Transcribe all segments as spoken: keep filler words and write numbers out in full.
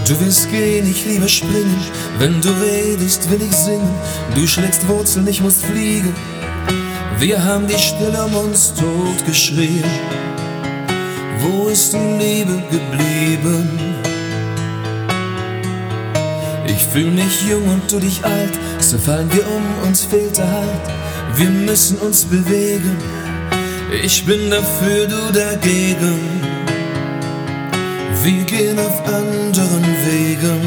Du willst gehen, ich lieber springen. Wenn du redest, will ich singen. Du schlägst Wurzeln, ich muss fliegen. Wir haben die Stille um uns totgeschrien. Wo ist die Liebe geblieben? Ich fühl mich jung und du dich alt. So fallen wir um, uns fehlt der Halt. Wir müssen uns bewegen. Ich bin dafür, du dagegen. Wir gehen auf anderen Wegen.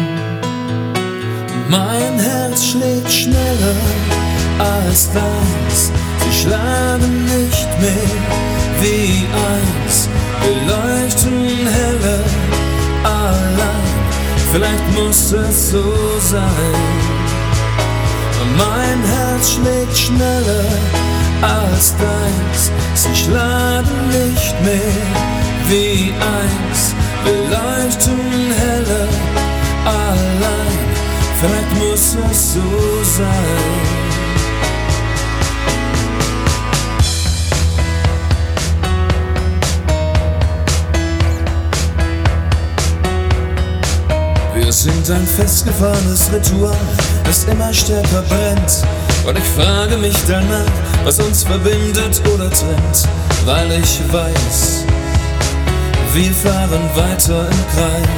Mein Herz schlägt schneller als deins. Sie schlagen nicht mehr wie eins. Wir leuchten heller allein. Vielleicht muss es so sein. Mein Herz schlägt schneller als deins. Sie schlagen nicht mehr wie eins. Wir leuchten heller allein. Vielleicht muss es so sein. Wir sind ein festgefahrenes Ritual, das immer stärker brennt. Und ich frage mich danach, was uns verbindet oder trennt. Weil ich weiß, wir fahren weiter im Kreis.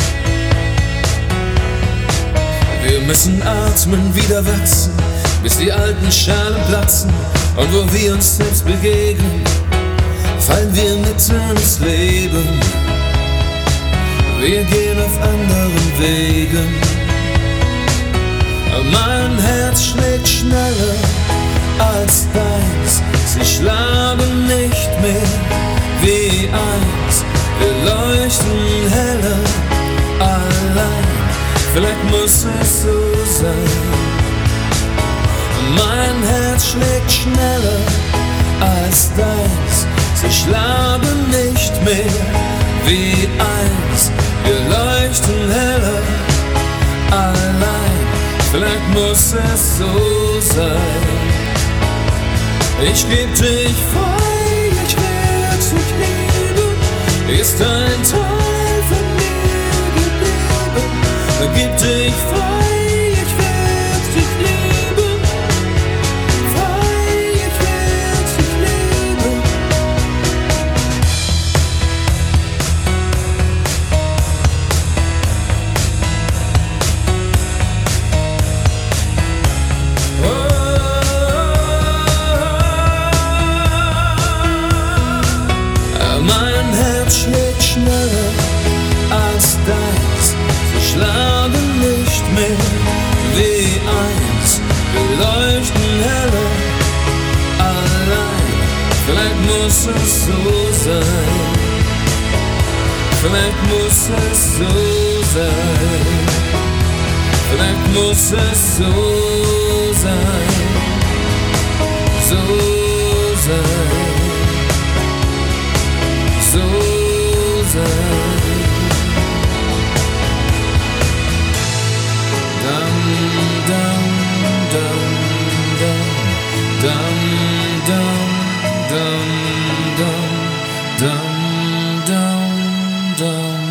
Wir müssen atmen, wieder wachsen, bis die alten Schalen platzen. Und wo wir uns selbst begegnen, fallen wir mitten ins Leben. Wir gehen auf anderen Wegen. Mein Herz schlägt schneller als deins. Sie schlagen nicht mehr wie eins. Wir leuchten heller allein. Vielleicht muss es so sein. Mein Herz schlägt schneller als deins. Sie schlagen nicht mehr wie eins. Wir leuchten heller allein. Vielleicht muss es so sein. Ich geb dich frei, ich werd dich lieben. Ist ein Teil von mir geblieben. Gib dich frei, ich werd dich lieben. Frei, ich werd dich lieben. Mein Herz schlägt schneller als deins. Sie schlagen nicht mehr wie eins. Wir leuchten heller allein. Vielleicht muss es so sein. Vielleicht muss es so sein. Vielleicht muss es so sein. So sein. So sein. Dum dum dum dum dum dum dum dum dum dum dum.